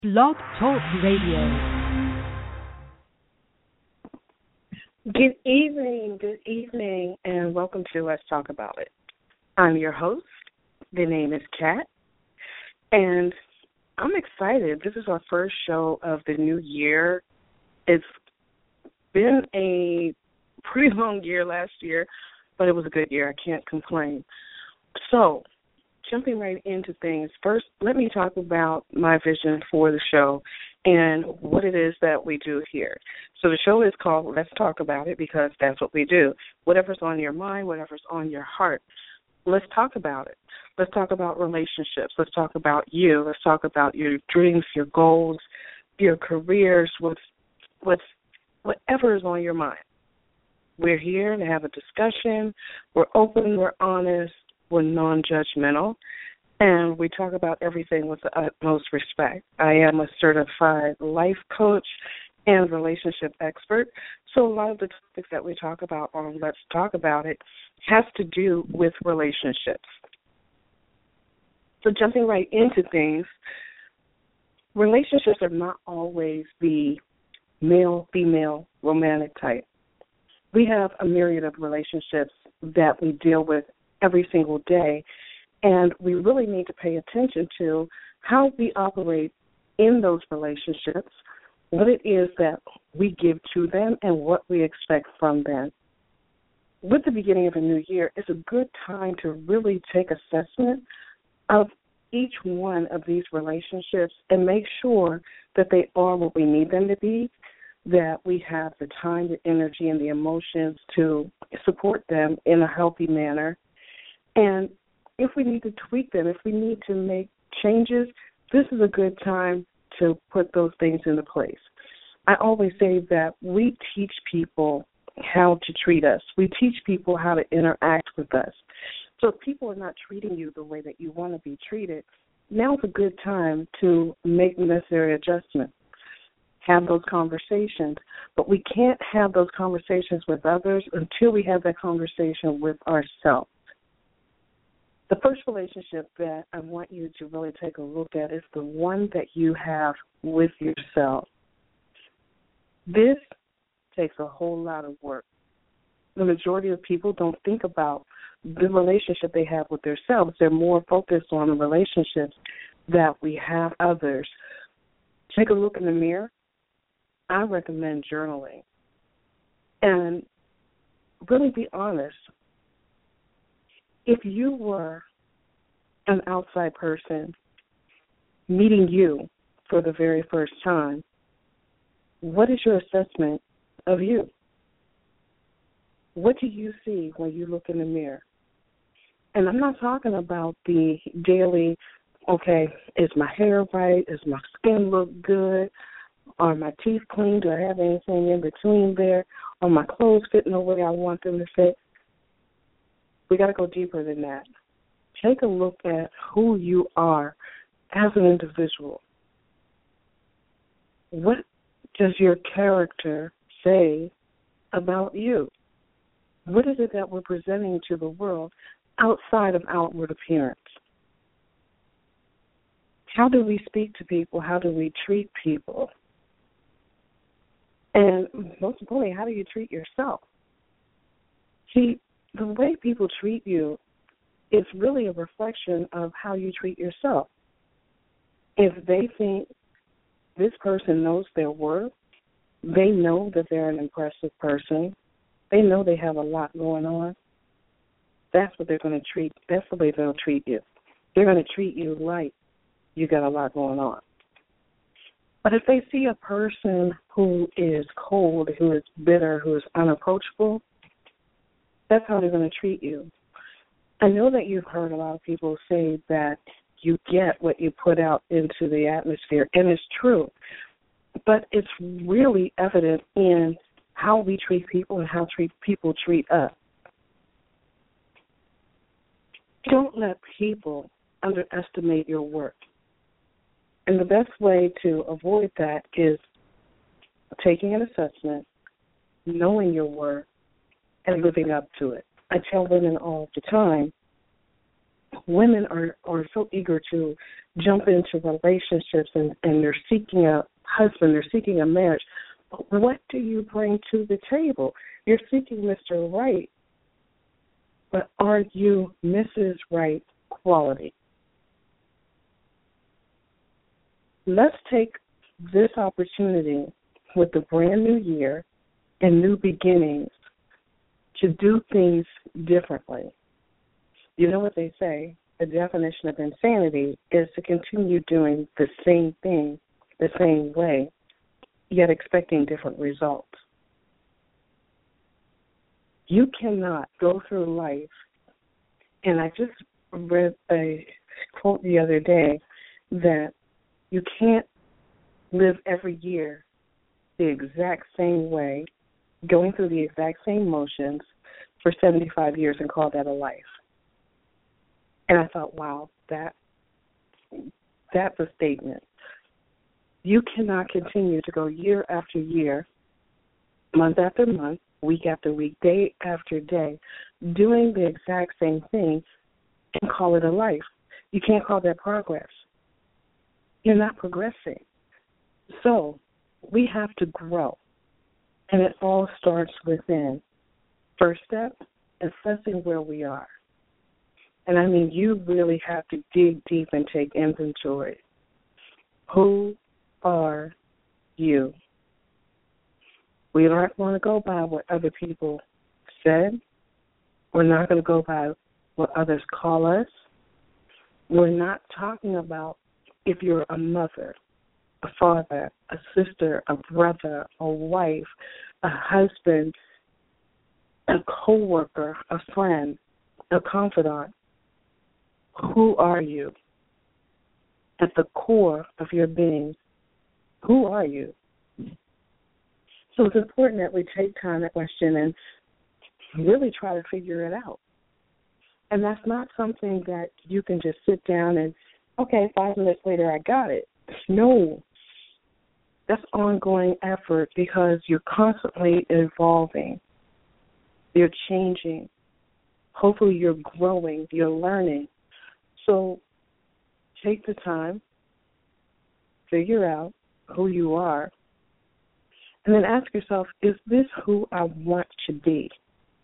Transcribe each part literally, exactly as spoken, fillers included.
Blog Talk Radio. Good evening, good evening, and welcome to Let's Talk About It. I'm your host. The name is Kat, and I'm excited. This is our first show of the new year. It's been a pretty long year last year, but it was a good year. I can't complain. So, jumping right into things, first, let me talk about my vision for the show and what it is that we do here. So the show is called Let's Talk About It because that's what we do. Whatever's on your mind, whatever's on your heart, let's talk about it. Let's talk about relationships. Let's talk about you. Let's talk about your dreams, your goals, your careers, what's, what's, whatever is on your mind. We're here to have a discussion. We're open, we're honest, we're non-judgmental, and we talk about everything with the utmost respect. I am a certified life coach and relationship expert, so a lot of the topics that we talk about on Let's Talk About It has to do with relationships. So jumping right into things, relationships are not always the male-female romantic type. We have a myriad of relationships that we deal with every single day, and we really need to pay attention to how we operate in those relationships, what it is that we give to them, and what we expect from them. With the beginning of a new year, it's a good time to really take assessment of each one of these relationships and make sure that they are what we need them to be, that we have the time, the energy, and the emotions to support them in a healthy manner. And if we need to tweak them, if we need to make changes, this is a good time to put those things into place. I always say that we teach people how to treat us. We teach people how to interact with us. So if people are not treating you the way that you want to be treated, now's a good time to make necessary adjustments. Have those conversations, but we can't have those conversations with others until we have that conversation with ourselves. The first relationship that I want you to really take a look at is the one that you have with yourself. This takes a whole lot of work. The majority of people don't think about the relationship they have with themselves. They're more focused on the relationships that we have others. Take a look in the mirror. I recommend journaling. And really be honest. If you were an outside person meeting you for the very first time, what is your assessment of you? What do you see when you look in the mirror? And I'm not talking about the daily, okay, is my hair right? Does my skin look good? Are my teeth clean? Do I have anything in between there? Are my clothes fitting the way I want them to fit? We got to go deeper than that. Take a look at who you are as an individual. What does your character say about you? What is it that we're presenting to the world outside of outward appearance? How do we speak to people? How do we treat people? And most importantly, how do you treat yourself? See, the way people treat you is really a reflection of how you treat yourself. If they think this person knows their worth, they know that they're an impressive person, they know they have a lot going on, that's what they're going to treat, that's the way they'll treat you. They're going to treat you like you got a lot going on. But if they see a person who is cold, who is bitter, who is unapproachable, that's how they're going to treat you. I know that you've heard a lot of people say that you get what you put out into the atmosphere, and it's true. But it's really evident in how we treat people and how treat people treat us. Don't let people underestimate your work. And the best way to avoid that is taking an assessment, knowing your worth, and living up to it. I tell women all the time, women are, are so eager to jump into relationships and, and they're seeking a husband, they're seeking a marriage. But what do you bring to the table? You're seeking Mister Right, but are you Missus Right quality? Let's take this opportunity with the brand new year and new beginnings to do things differently. You know what they say, the definition of insanity is to continue doing the same thing the same way, yet expecting different results. You cannot go through life, and I just read a quote the other day that you can't live every year the exact same way, going through the exact same motions for seventy-five years and call that a life. And I thought, wow, that that's a statement. You cannot continue to go year after year, month after month, week after week, day after day, doing the exact same thing and call it a life. You can't call that progress. You're not progressing. So we have to grow, and it all starts within. First step, assessing where we are. And I mean, you really have to dig deep and take inventory. Who are you? We aren't going to go by what other people said. We're not going to go by what others call us. We're not talking about if you're a mother, a father, a sister, a brother, a wife, a husband, a coworker, a friend, a confidant. Who are you? At the core of your being, who are you? So it's important that we take time to question and really try to figure it out. And that's not something that you can just sit down and, okay, five minutes later I got it. No. That's ongoing effort because you're constantly evolving. You're changing. Hopefully you're growing. You're learning. So take the time, figure out who you are, and then ask yourself, is this who I want to be?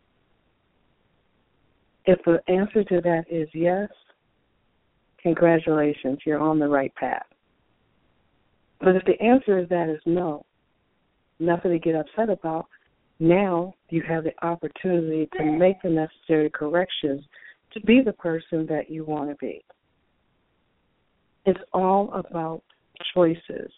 If the answer to that is yes, congratulations, you're on the right path. But if the answer is that is no, nothing to get upset about, now you have the opportunity to make the necessary corrections to be the person that you want to be. It's all about choices.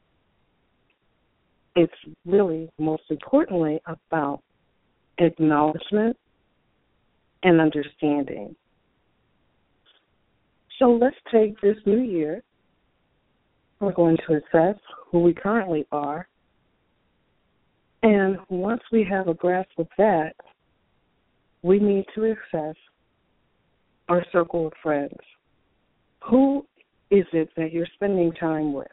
It's really, most importantly, about acknowledgement and understanding. So let's take this new year. We're going to assess who we currently are. And once we have a grasp of that, we need to assess our circle of friends. Who is it that you're spending time with?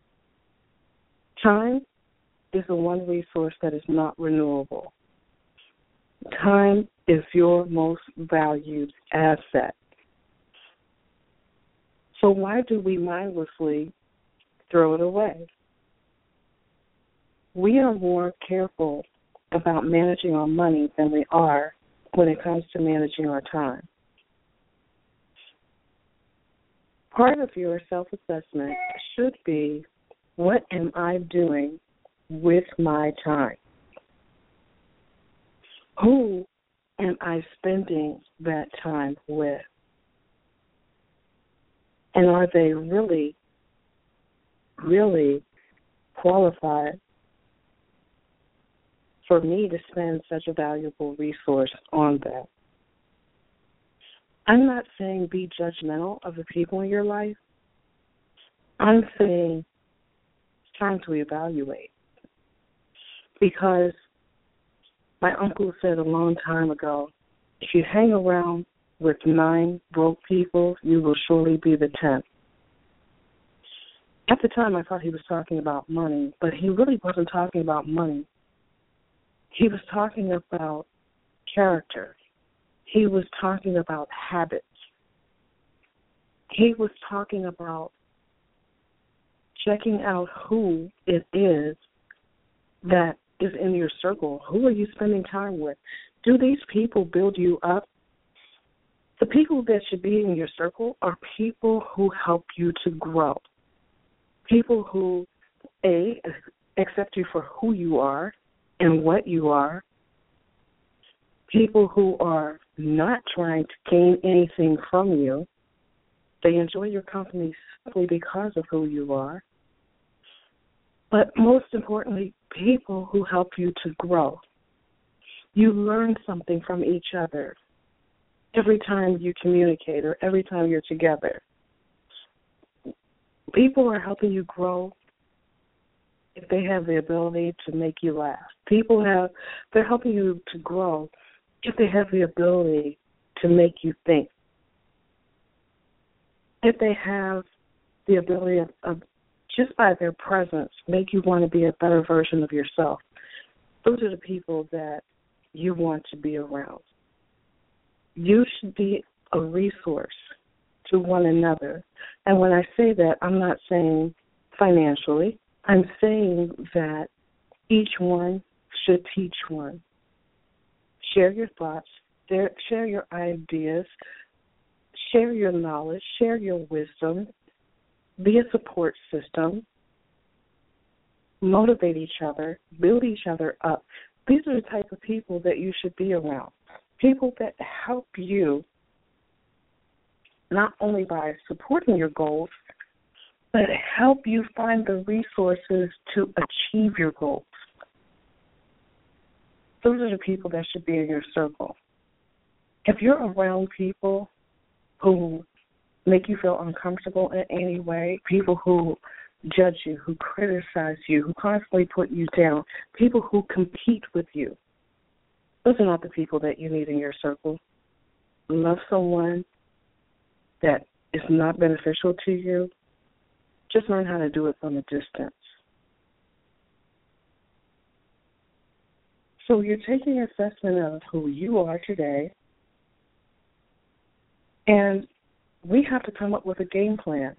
Time is the one resource that is not renewable. Time is your most valued asset. So why do we mindlessly throw it away? We are more careful about managing our money than we are when it comes to managing our time. Part of your self-assessment should be, what am I doing with my time? Who am I spending that time with? And are they really, really qualified for me to spend such a valuable resource on them? I'm not saying be judgmental of the people in your life. I'm saying it's time to evaluate. Because my uncle said a long time ago, if you hang around with nine broke people, you will surely be the tenth. At the time, I thought he was talking about money, but he really wasn't talking about money. He was talking about character. He was talking about habits. he was talking about checking out who it is that is in your circle. Who are you spending time with? Do these people build you up? The people that should be in your circle are people who help you to grow. People who, A, accept you for who you are and what you are. People who are not trying to gain anything from you. They enjoy your company simply because of who you are. But most importantly, people who help you to grow. You learn something from each other every time you communicate or every time you're together. People are helping you grow if they have the ability to make you laugh. People have, they're helping you to grow if they have the ability to make you think. If they have the ability of, of just by their presence, make you want to be a better version of yourself. Those are the people that you want to be around. You should be a resource to one another. And when I say that, I'm not saying financially. I'm saying that each one should teach one. Share your thoughts, share your ideas, share your knowledge, share your wisdom, be a support system, motivate each other, build each other up. These are the type of people that you should be around. People that help you not only by supporting your goals, but help you find the resources to achieve your goals. Those are the people that should be in your circle. If you're around people who make you feel uncomfortable in any way, people who judge you, who criticize you, who constantly put you down, people who compete with you, those are not the people that you need in your circle. Love someone that is not beneficial to you, just learn how to do it from a distance. So you're taking an assessment of who you are today, and we have to come up with a game plan.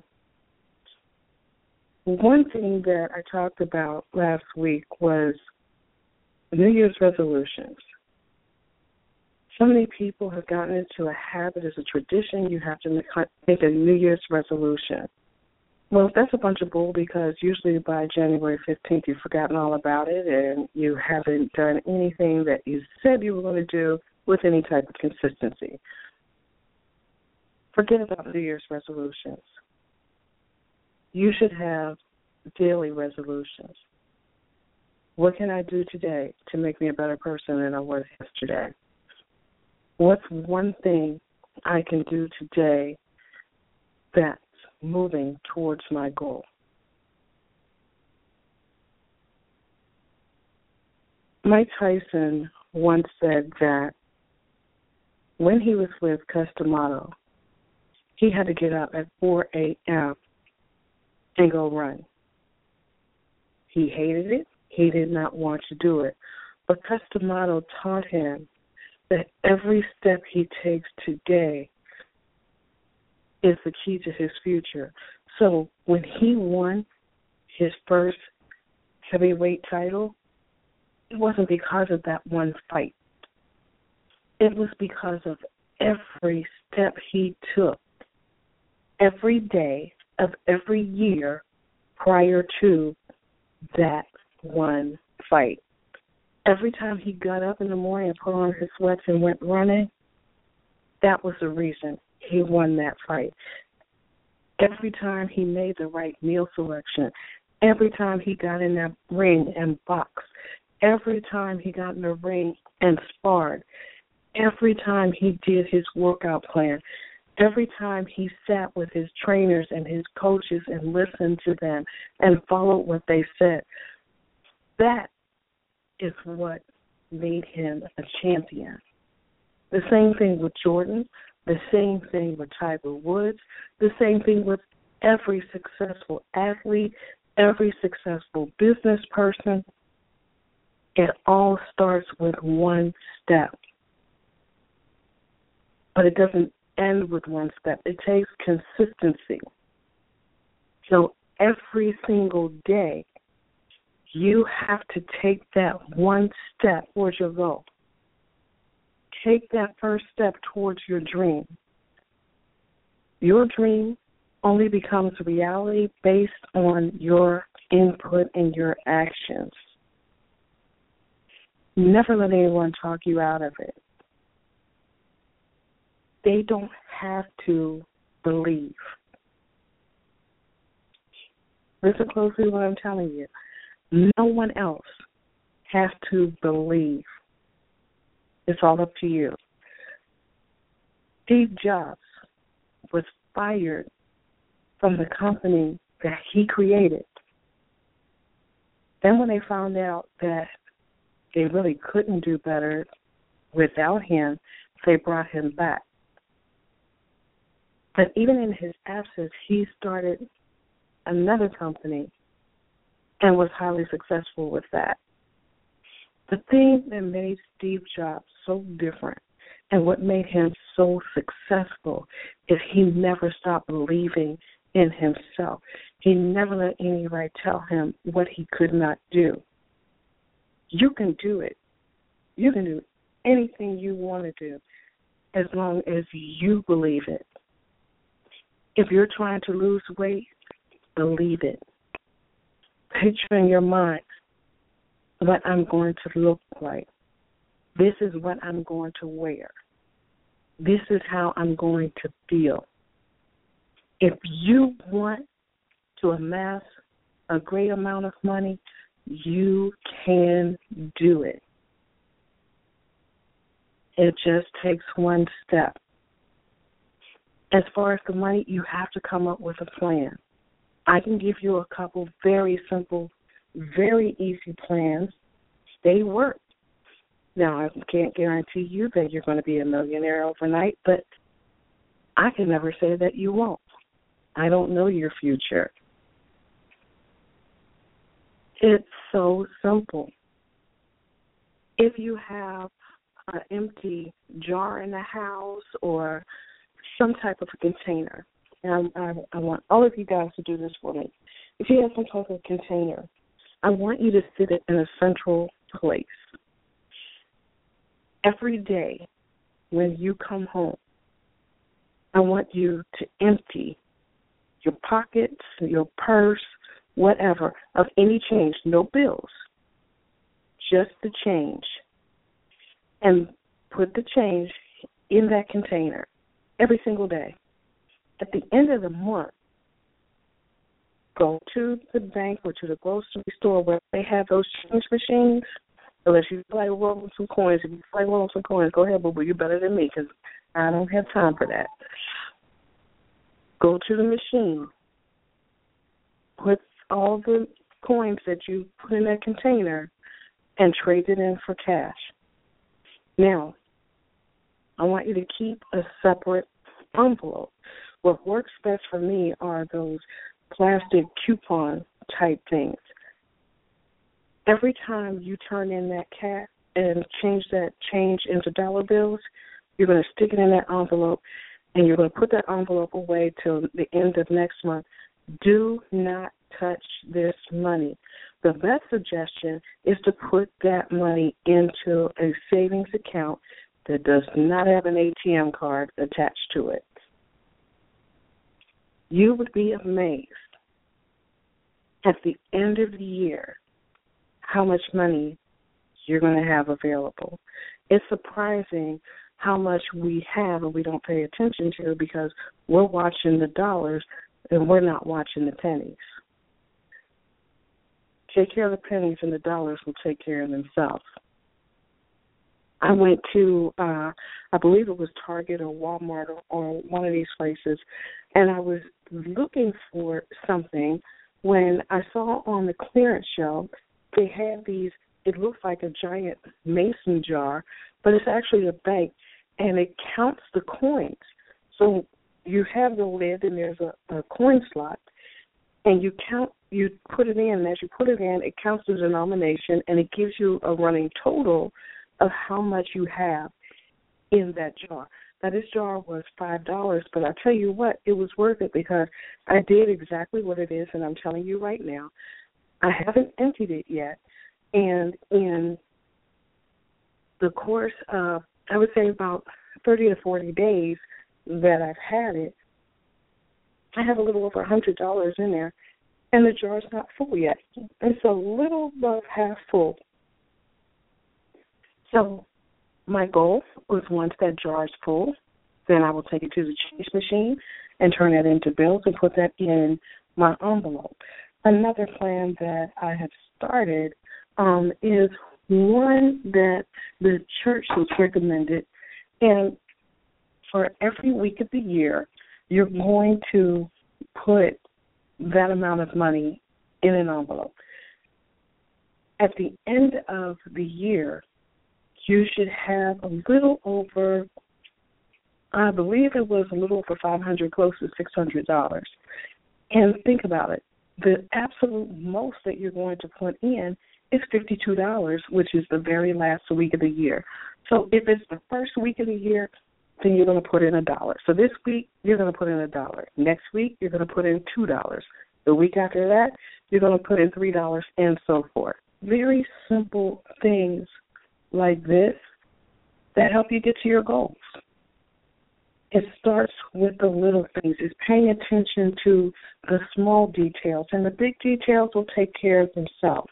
One thing that I talked about last week was New Year's resolutions. So many people have gotten into a habit as a tradition. You have to make a New Year's resolution. Well, that's a bunch of bull because usually by January fifteenth you've forgotten all about it and you haven't done anything that you said you were going to do with any type of consistency. Forget about New Year's resolutions. You should have daily resolutions. What can I do today to make me a better person than I was yesterday? What's one thing I can do today that's moving towards my goal? Mike Tyson once said that when he was with Customato, he had to get up at four a.m. and go run. He hated it. He did not want to do it. But Customato taught him that every step he takes today is the key to his future. So when he won his first heavyweight title, it wasn't because of that one fight. It was because of every step he took every day of every year prior to that one fight. Every time he got up in the morning and put on his sweats and went running, that was the reason he won that fight. Every time he made the right meal selection, every time he got in that ring and boxed, every time he got in the ring and sparred, every time he did his workout plan, every time he sat with his trainers and his coaches and listened to them and followed what they said, that is what made him a champion. The same thing with Jordan, the same thing with Tiger Woods, the same thing with every successful athlete, every successful business person. It all starts with one step. But it doesn't end with one step. It takes consistency. So every single day, you have to take that one step towards your goal. Take that first step towards your dream. Your dream only becomes reality based on your input and your actions. Never let anyone talk you out of it. They don't have to believe. Listen closely to what I'm telling you. No one else has to believe. It's all up to you. Steve Jobs was fired from the company that he created. Then when they found out that they really couldn't do better without him, they brought him back. But even in his absence, he started another company and was highly successful with that. The thing that made Steve Jobs so different and what made him so successful is he never stopped believing in himself. He never let anybody tell him what he could not do. You can do it. You can do anything you want to do as long as you believe it. If you're trying to lose weight, believe it. Picture in your mind what I'm going to look like. This is what I'm going to wear. This is how I'm going to feel. If you want to amass a great amount of money, you can do it. It just takes one step. As far as the money, you have to come up with a plan. I can give you a couple very simple, very easy plans. They work. Now, I can't guarantee you that you're going to be a millionaire overnight, but I can never say that you won't. I don't know your future. It's so simple. If you have an empty jar in the house or some type of a container, and I, I want all of you guys to do this for me. If you have some type of container, I want you to sit it in a central place. Every day when you come home, I want you to empty your pockets, your purse, whatever, of any change, no bills, just the change, and put the change in that container every single day. At the end of the month, go to the bank or to the grocery store where they have those change machines. Unless you feel like rolling some coins. If you feel like rolling some coins, go ahead, boo-boo. You're better than me because I don't have time for that. Go to the machine. Put all the coins that you put in that container and trade it in for cash. Now, I want you to keep a separate envelope. What works best for me are those plastic coupon type things. Every time you turn in that cash and change that change into dollar bills, you're going to stick it in that envelope, and you're going to put that envelope away till the end of next month. Do not touch this money. The best suggestion is to put that money into a savings account that does not have an A T M card attached to it. You would be amazed at the end of the year how much money you're going to have available. It's surprising how much we have and we don't pay attention to because we're watching the dollars and we're not watching the pennies. Take care of the pennies and the dollars will take care of themselves. I went to, uh, I believe it was Target or Walmart or, or one of these places, and I was looking for something when I saw on the clearance shelf they had these, it looks like a giant mason jar, but it's actually a bank, and it counts the coins. So you have the lid, and there's a, a coin slot, and you count, you put it in, and as you put it in, it counts the denomination, and it gives you a running total of how much you have in that jar. Now, this jar was five dollars, but I tell you what, it was worth it because I did exactly what it is, and I'm telling you right now. I haven't emptied it yet, and in the course of, I would say about thirty to forty days that I've had it, I have a little over one hundred dollars in there, and the jar's not full yet. It's a little above half full. So my goal was once that jar is full, then I will take it to the change machine and turn that into bills and put that in my envelope. Another plan that I have started um, is one that the church has recommended, and for every week of the year, you're going to put that amount of money in an envelope. At the end of the year, you should have a little over, I believe it was a little over five hundred dollars, close to six hundred dollars. And think about it. The absolute most that you're going to put in is fifty-two dollars, which is the very last week of the year. So if it's the first week of the year, then you're going to put in a dollar. So this week, you're going to put in a dollar. Next week, you're going to put in two dollars. The week after that, you're going to put in three dollars and so forth. Very simple things like this that help you get to your goals. It starts with the little things. It's paying attention to the small details, and the big details will take care of themselves.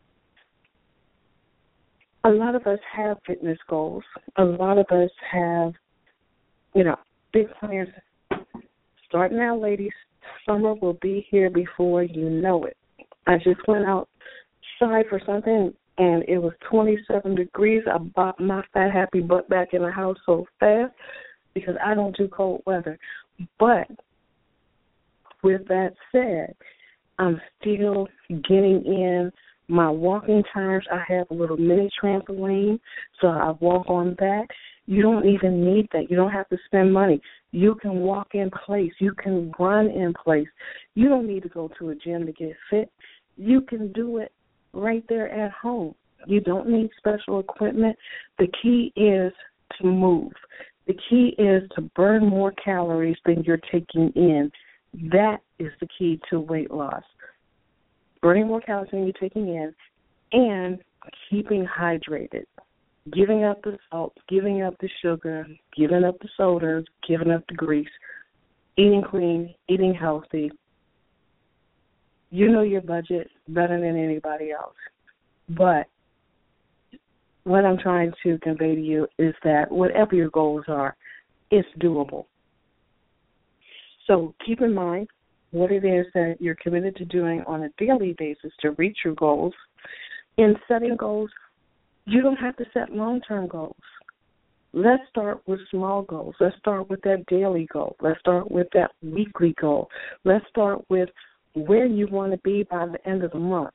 A lot of us have fitness goals. A lot of us have, you know, big plans. Starting out, ladies, summer will be here before you know it. I just went outside for something, and it was twenty-seven degrees. I bought my fat, happy butt back in the house so fast because I don't do cold weather. But with that said, I'm still getting in my walking times. I have a little mini trampoline, so I walk on that. You don't even need that. You don't have to spend money. You can walk in place. You can run in place. You don't need to go to a gym to get fit. You can do it right there at home. You don't need special equipment. The key is to move. The key is to burn more calories than you're taking in. That is the key to weight loss. Burning more calories than you're taking in and keeping hydrated. Giving up the salt, giving up the sugar, giving up the sodas, giving up the grease, eating clean, eating healthy. You know your budget better than anybody else. But what I'm trying to convey to you is that whatever your goals are, it's doable. So keep in mind what it is that you're committed to doing on a daily basis to reach your goals. In setting goals, you don't have to set long-term goals. Let's start with small goals. Let's start with that daily goal. Let's start with that weekly goal. Let's start with where you want to be by the end of the month.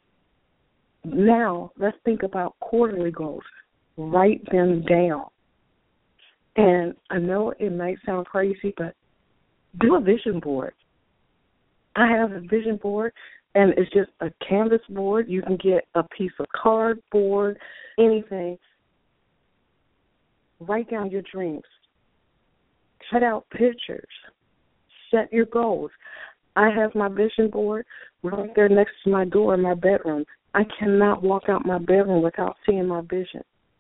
Now, let's think about quarterly goals. Write them down. And I know it might sound crazy, but do a vision board. I have a vision board, and it's just a canvas board. You can get a piece of cardboard, anything. Write down your dreams. Cut out pictures. Set your goals. I have my vision board right there next to my door in my bedroom. I cannot walk out my bedroom without seeing my vision.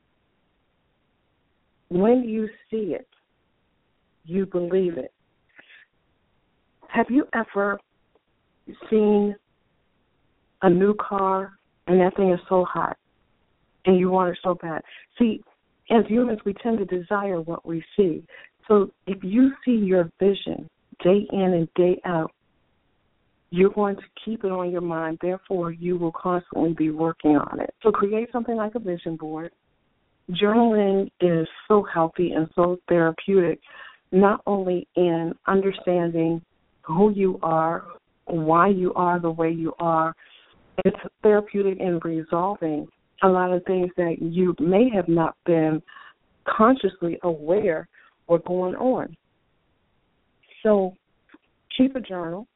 When you see it, you believe it. Have you ever seen a new car and that thing is so hot and you want it so bad? See, as humans, we tend to desire what we see. So if you see your vision day in and day out, you're going to keep it on your mind. Therefore, you will constantly be working on it. So create something like a vision board. Journaling is so healthy and so therapeutic, not only in understanding who you are, why you are the way you are. It's therapeutic in resolving a lot of things that you may have not been consciously aware were going on. So keep a journal.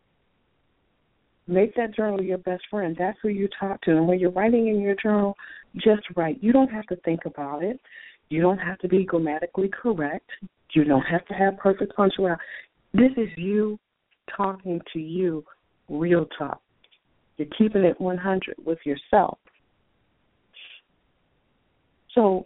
Make that journal your best friend. That's who you talk to. And when you're writing in your journal, just write. You don't have to think about it. You don't have to be grammatically correct. You don't have to have perfect punctuality. This is you talking to you, real talk. You're keeping it one hundred with yourself. So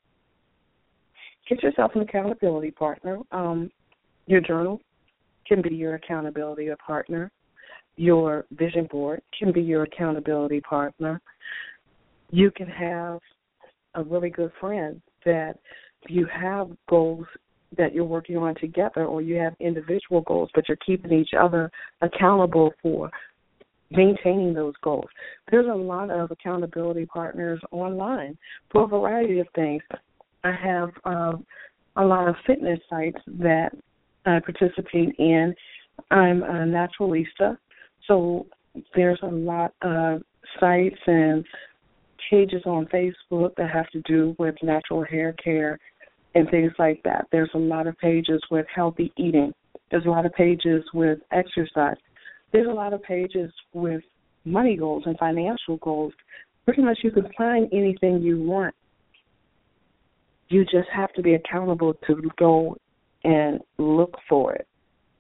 get yourself an accountability partner. Um, your journal can be your accountability partner. Your vision board can be your accountability partner. You can have a really good friend that you have goals that you're working on together, or you have individual goals, but you're keeping each other accountable for maintaining those goals. There's a lot of accountability partners online for a variety of things. I have um, a lot of fitness sites that I participate in. I'm a naturalista, so there's a lot of sites and pages on Facebook that have to do with natural hair care and things like that. There's a lot of pages with healthy eating. There's a lot of pages with exercise. There's a lot of pages with money goals and financial goals. Pretty much you can find anything you want. You just have to be accountable to go and look for it.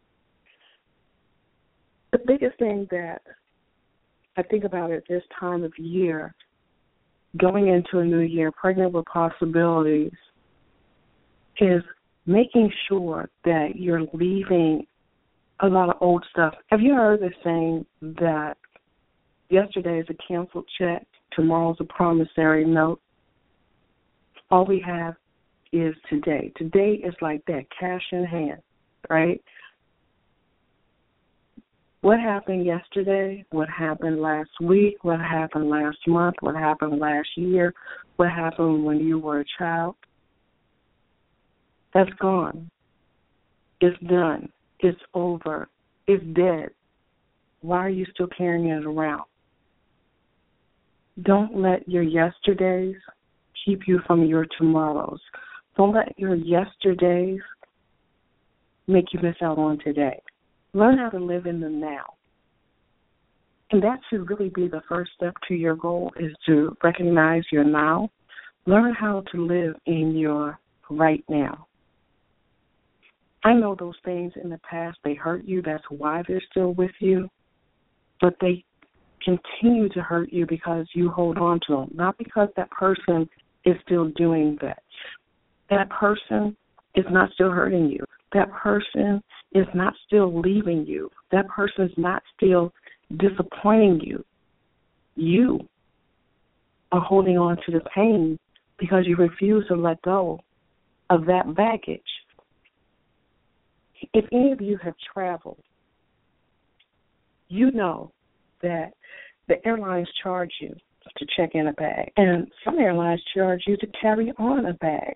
The biggest thing that I think about at this time of year, going into a new year, pregnant with possibilities, is making sure that you're leaving a lot of old stuff. Have you heard the saying that yesterday is a canceled check, tomorrow's a promissory note? All we have is today. Today is like that, cash in hand, right? What happened yesterday? What happened last week? What happened last month? What happened last year? What happened when you were a child? That's gone. It's done. It's over. It's dead. Why are you still carrying it around? Don't let your yesterdays keep you from your tomorrows. Don't let your yesterdays make you miss out on today. Learn how to live in the now. And that should really be the first step to your goal, is to recognize your now. Learn how to live in your right now. I know those things in the past, they hurt you. That's why they're still with you. But they continue to hurt you because you hold on to them, not because that person is still doing that. That person is not still hurting you. That person is not still leaving you. That person is not still disappointing you. You are holding on to the pain because you refuse to let go of that baggage. If any of you have traveled, you know that the airlines charge you to check in a bag, and some airlines charge you to carry on a bag.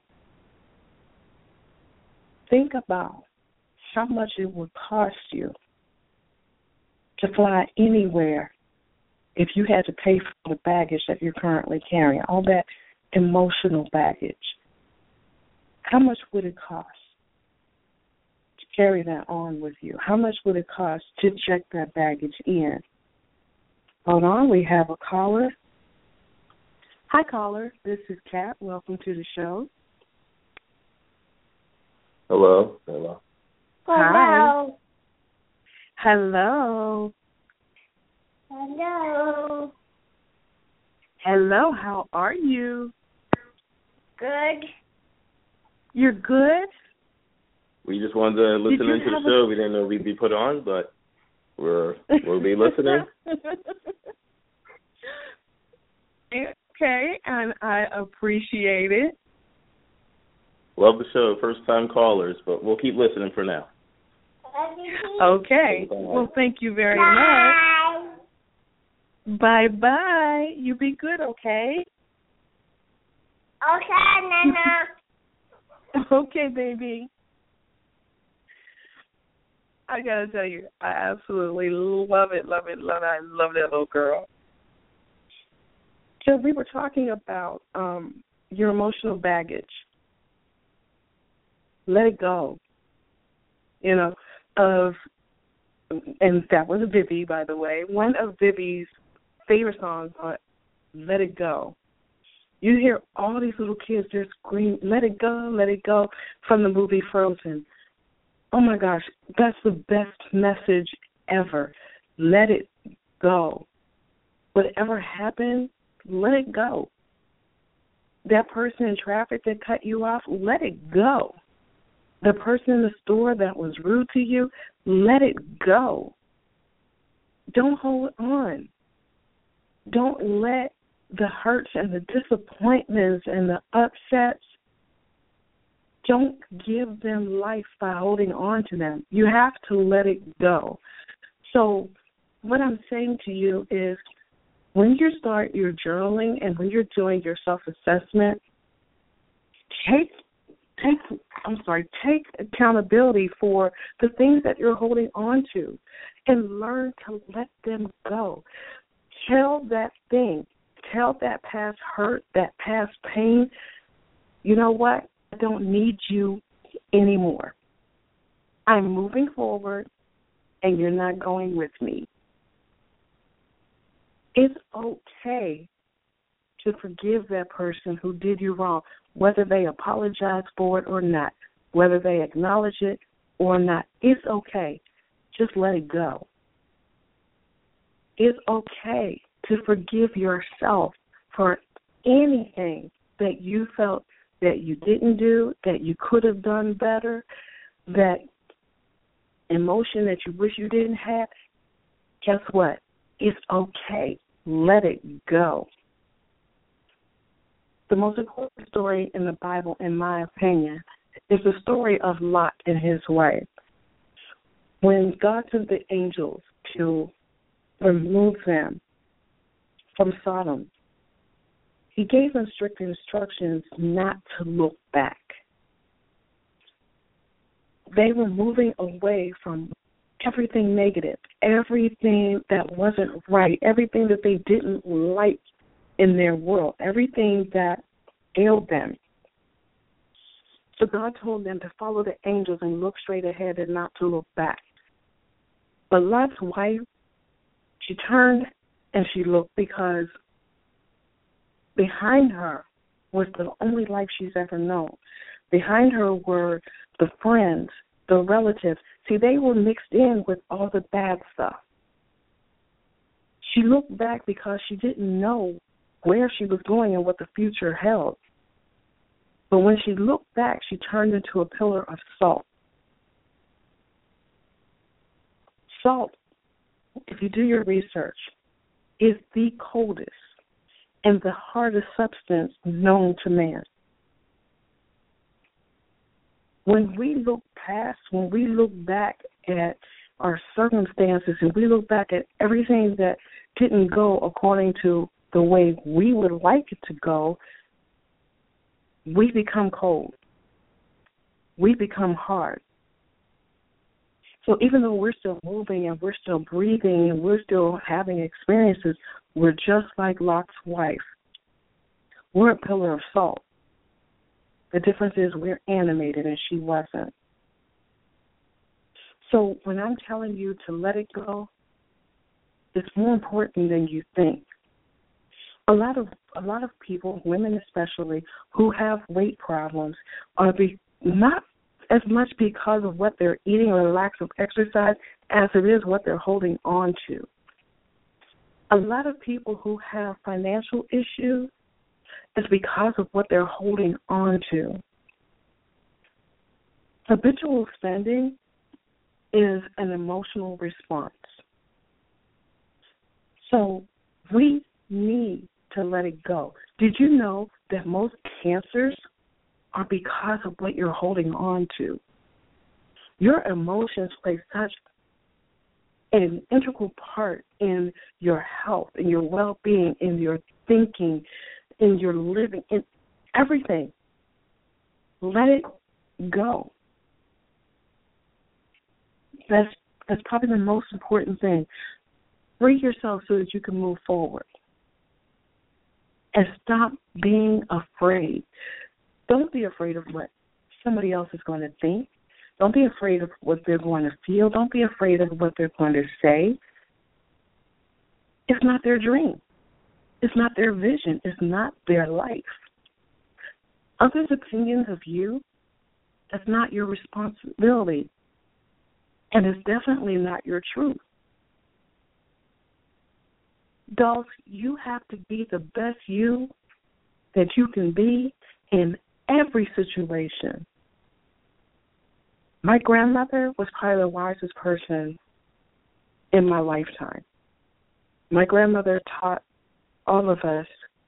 Think about how much it would cost you to fly anywhere if you had to pay for the baggage that you're currently carrying, all that emotional baggage. How much would it cost to carry that on with you? How much would it cost to check that baggage in? Hold on, we have a caller. Hi, caller. This is Kat. Welcome to the show. Hello. Hello. Hi. Hello. Hello. Hello. How are you? Good. You're good? We just wanted to listen into the show. A... We didn't know we'd be put on, but we're we'll be listening. Okay, and I appreciate it. Love the show. First time callers, but we'll keep listening for now. Okay. Well, thank you very Bye. much. Bye bye. You be good, okay? Okay, Nana. Okay, baby. I gotta tell you, I absolutely love it, love it, love it. I love that little girl. So we were talking about um, your emotional baggage. Let it go. You know, of, and that was Vivi, by the way. One of Vivi's favorite songs was Let It Go. You hear all these little kids just scream, let it go, let it go, from the movie Frozen. Oh, my gosh, that's the best message ever. Let it go. Whatever happened, let it go. That person in traffic that cut you off, let it go. The person in the store that was rude to you, let it go. Don't hold on. Don't let the hurts and the disappointments and the upsets, don't give them life by holding on to them. You have to let it go. So what I'm saying to you is when you start your journaling and when you're doing your self-assessment, take take I'm sorry, take accountability for the things that you're holding on to and learn to let them go. Tell that thing, tell that past hurt, that past pain, you know what? I don't need you anymore. I'm moving forward and you're not going with me. It's okay to forgive that person who did you wrong, whether they apologize for it or not, whether they acknowledge it or not. It's okay. Just let it go. It's okay to forgive yourself for anything that you felt that you didn't do, that you could have done better, that emotion that you wish you didn't have. Guess what? It's okay. Let it go. The most important story in the Bible, in my opinion, is the story of Lot and his wife. When God sent the angels to remove them from Sodom, he gave them strict instructions not to look back. They were moving away from everything negative, everything that wasn't right, everything that they didn't like in their world, everything that ailed them. So God told them to follow the angels and look straight ahead and not to look back. But Lot's wife, she turned and she looked because behind her was the only life she's ever known. Behind her were the friends, the relatives. See, they were mixed in with all the bad stuff. She looked back because she didn't know where she was going and what the future held. But when she looked back, she turned into a pillar of salt. Salt, if you do your research, is the coldest and the hardest substance known to man. When we look past, when we look back at our circumstances and we look back at everything that didn't go according to the way we would like it to go, we become cold. We become hard. So even though we're still moving and we're still breathing and we're still having experiences, we're just like Lot's wife. We're a pillar of salt. The difference is we're animated and she wasn't. So when I'm telling you to let it go, it's more important than you think. A lot of a lot of people, women especially, who have weight problems are be, not as much because of what they're eating or the lack of exercise as it is what they're holding on to. A lot of people who have financial issues is because of what they're holding on to. Habitual spending is an emotional response. So we need to let it go. Did you know that most cancers are because of what you're holding on to? Your emotions play such an integral part in your health, in your well-being, in your thinking, in your living, in everything. Let it go. That's that's probably the most important thing. Free yourself so that you can move forward. And stop being afraid. Don't be afraid of what somebody else is going to think. Don't be afraid of what they're going to feel. Don't be afraid of what they're going to say. It's not their dream. It's not their vision. It's not their life. Others' opinions of you, that's not your responsibility. And it's definitely not your truth. Dolls, you have to be the best you that you can be in every situation. My grandmother was probably the wisest person in my lifetime. My grandmother taught all of us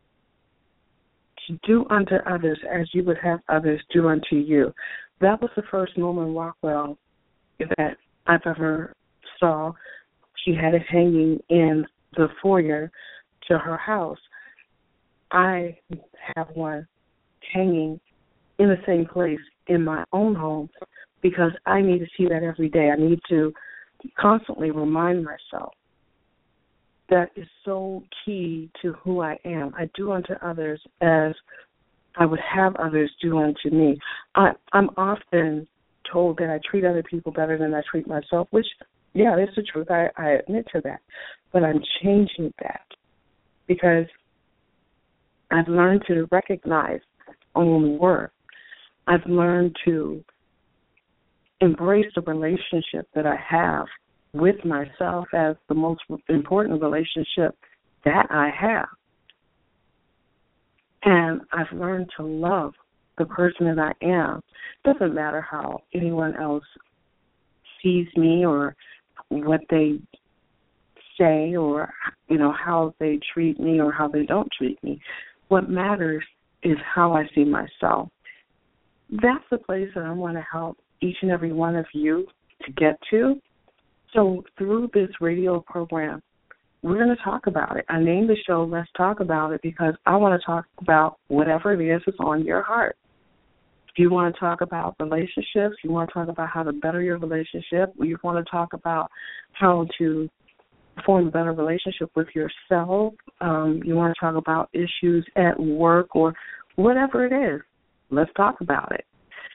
to do unto others as you would have others do unto you. That was the first Norman Rockwell that I've ever saw. She had it hanging in the foyer to her house. I have one hanging in the same place in my own home because I need to see that every day. I need to constantly remind myself that is so key to who I am. I do unto others as I would have others do unto me. I, I'm often told that I treat other people better than I treat myself, which, yeah, it's the truth. I, I admit to that. But I'm changing that because I've learned to recognize my own worth. I've learned to embrace the relationship that I have with myself as the most important relationship that I have. And I've learned to love the person that I am. It doesn't matter how anyone else sees me or what they say or, you know, how they treat me or how they don't treat me. What matters is how I see myself. That's the place that I want to help each and every one of you to get to. So through this radio program, we're going to talk about it. I named the show Let's Talk About It because I want to talk about whatever it is that's on your heart. If you want to talk about relationships, you want to talk about how to better your relationship, you want to talk about how to form a better relationship with yourself, um, you want to talk about issues at work or whatever it is, let's talk about it.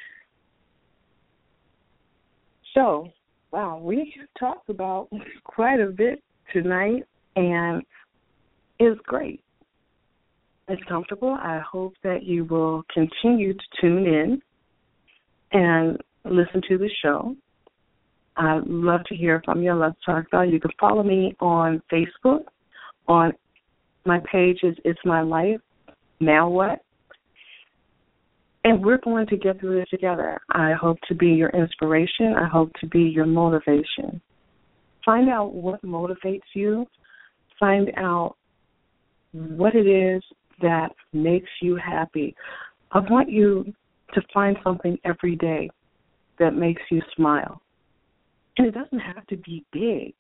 So, wow, we talked about quite a bit tonight, and it's great. It's comfortable. I hope that you will continue to tune in and listen to the show. I'd love to hear from you. Let's talk about it. You can follow me on Facebook. On my page is It's My Life, Now What? And we're going to get through this together. I hope to be your inspiration. I hope to be your motivation. Find out what motivates you. Find out what it is that makes you happy. I want you to find something every day that makes you smile. And it doesn't have to be big.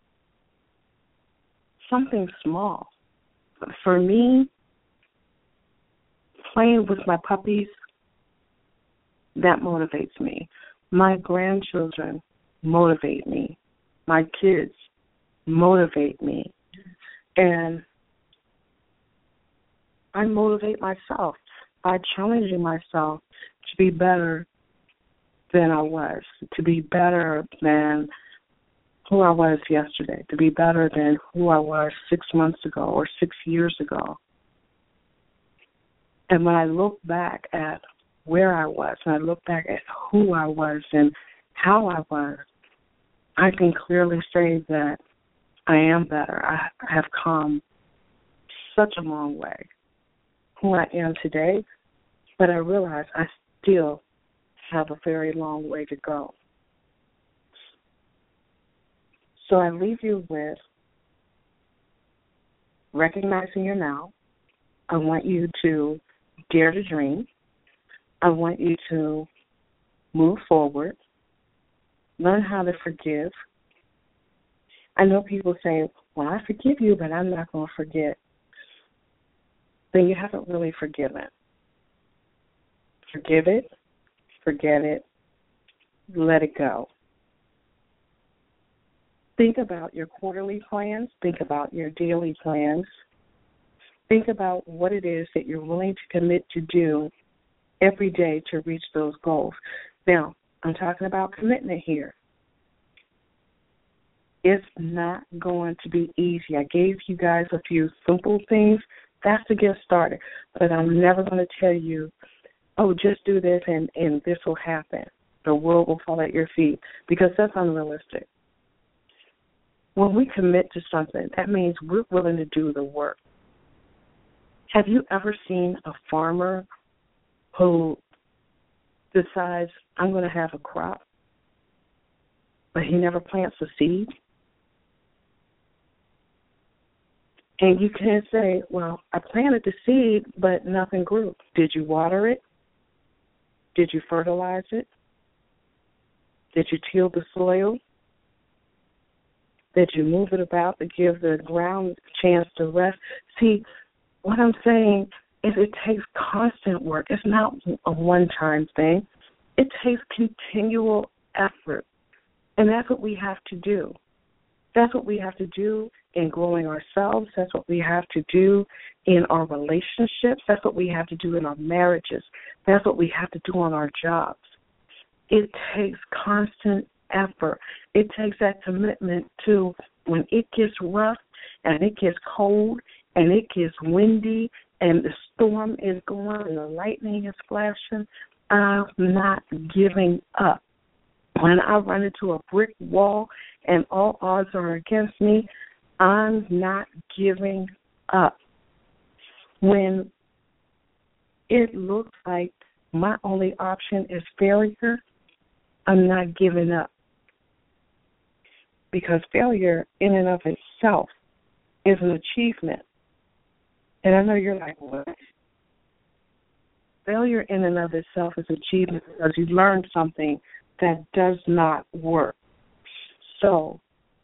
Something small. For me, playing with my puppies, that motivates me. My grandchildren motivate me. My kids motivate me. And I motivate myself by challenging myself to be better than I was, to be better than who I was yesterday, to be better than who I was six months ago or six years ago. And when I look back at where I was, and I look back at who I was and how I was, I can clearly say that I am better. I have come such a long way. Who I am today, but I realize I still have a very long way to go. So I leave you with recognizing your now. I want you to dare to dream. I want you to move forward, learn how to forgive. I know people say, well, I forgive you, but I'm not going to forget. Then you haven't really forgiven. Forgive it, forget it, let it go. Think about your quarterly plans. Think about your daily plans. Think about what it is that you're willing to commit to do every day to reach those goals. Now, I'm talking about commitment here. It's not going to be easy. I gave you guys a few simple things. That's to get started. But I'm never going to tell you, oh, just do this and, and this will happen. The world will fall at your feet, because that's unrealistic. When we commit to something, that means we're willing to do the work. Have you ever seen a farmer who decides, I'm going to have a crop, but he never plants a seed? And you can't say, well, I planted the seed, but nothing grew. Did you water it? Did you fertilize it? Did you till the soil? Did you move it about to give the ground a chance to rest? See, what I'm saying is it takes constant work. It's not a one-time thing. It takes continual effort, and that's what we have to do. That's what we have to do in growing ourselves. That's what we have to do in our relationships. That's what we have to do in our marriages. That's what we have to do on our jobs. It takes constant effort. It takes that commitment to, when it gets rough and it gets cold and it gets windy and the storm is going and the lightning is flashing, I'm not giving up. When I run into a brick wall and all odds are against me, I'm not giving up. When it looks like my only option is failure, I'm not giving up. Because failure in and of itself is an achievement. And I know you're like, what? Failure in and of itself is achievement because you learned something that does not work. So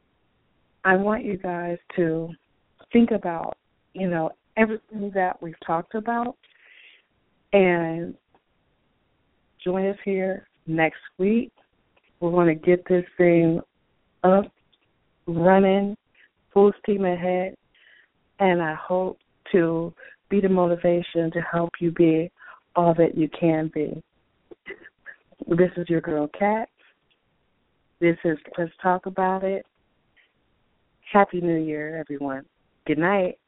I want you guys to think about, you know, everything that we've talked about, and join us here next week. We're going to get this thing up, running, full steam ahead, and I hope to be the motivation to help you be all that you can be. This is your girl, Kat. This is Let's Talk About It. Happy New Year, everyone. Good night.